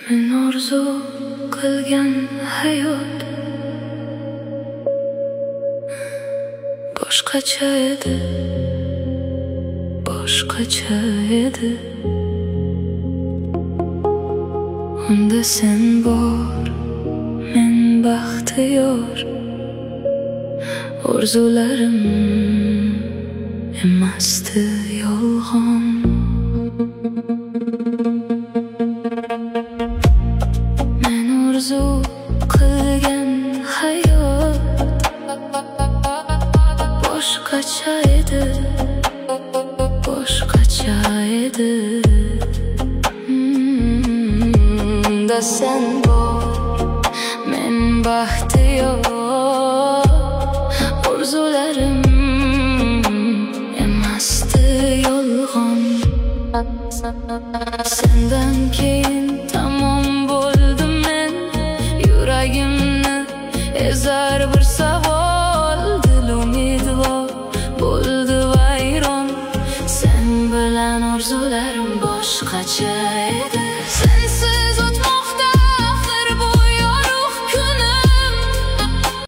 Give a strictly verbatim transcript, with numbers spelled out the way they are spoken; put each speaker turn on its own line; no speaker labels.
Men orzu qilgan hayot boshqacha edi, boshqacha edi. Unda sen bor, men baxtiyor. Orzularim emasdi yolg'on. Men orzu qilgan hayot boshqacha edi, boshqacha edi. Unda sen bor, men baxtiyor. Orzularim emasdi yolg'on. Sendan keyin tamom bo'ldim men. Yuragimni ezar bir savol. Dil umidvor bo'ldi vayron. Sen bilan orzularim boshqacha